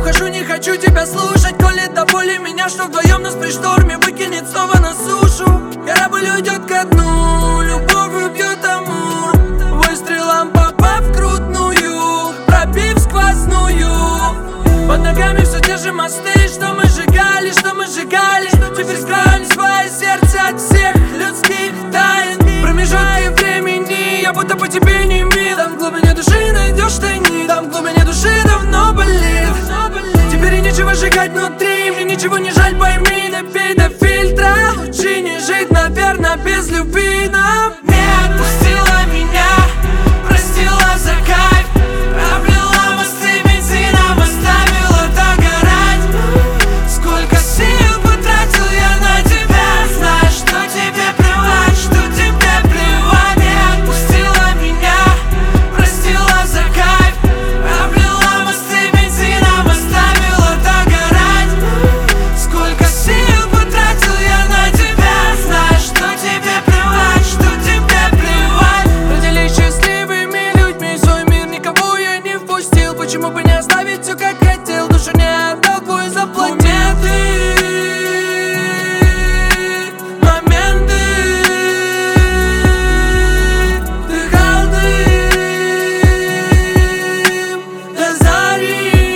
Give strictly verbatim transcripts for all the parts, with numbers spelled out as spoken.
ухожу, не хочу тебя слушать. Колет до боли меня, что вдвоем нас при шторме выкинет снова на сушу. Корабль уйдет ко дну, любовь убьет амур. Выстрелом попав в крутную, пробив сквозную. Под ногами все те же мосты, что мы сжигали, что мы сжигали. Теперь скроем свое сердце от всех людских тайн. Промежутки времени, я будто по тебе не мил. Там в глубине души найдешь тайник, там в глубине души давно болит. Теперь и нечего сжигать внутри, мне ничего не жаль, пойми. Допей до фильтра, лучше не жить, наверное, без любви. Нам не отпустила меня, простила за кайф, облила мосты бензином, оставила догорать. Сколько сил потратил я на тебя, знаешь, что тебе плевать, что тебе плевать. Не отпустила меня, простила за кайф, облила мосты бензином, оставила догорать. Сколько сил потратил я на тебя, знаешь, что тебе плевать, что тебе плевать. Родились счастливыми людьми, в свой мир никого я не впустил. Почему бы не оставить все как хотел, душу не отдал, твой заплатил. Моменты, моменты, дыхал дым до зари.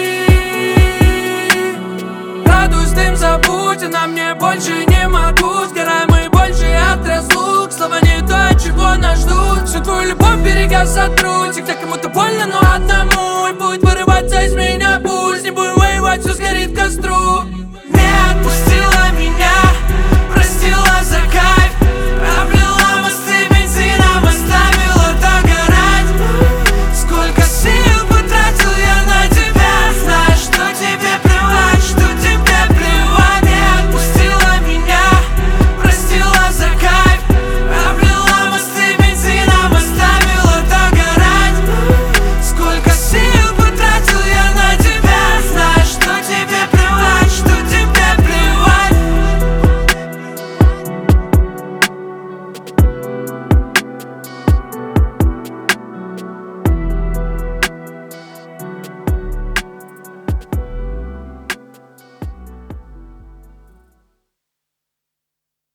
Радуюсь, дым забудь, а на мне больше не могу. Сгораем мы больше от разлук, слова не то, чего нас ждут. Всю твою любовь берега сотрут, всегда кому-то больно, но одному. И будет вырываться из меня пульс, не будем воевать, все сгорит к костру.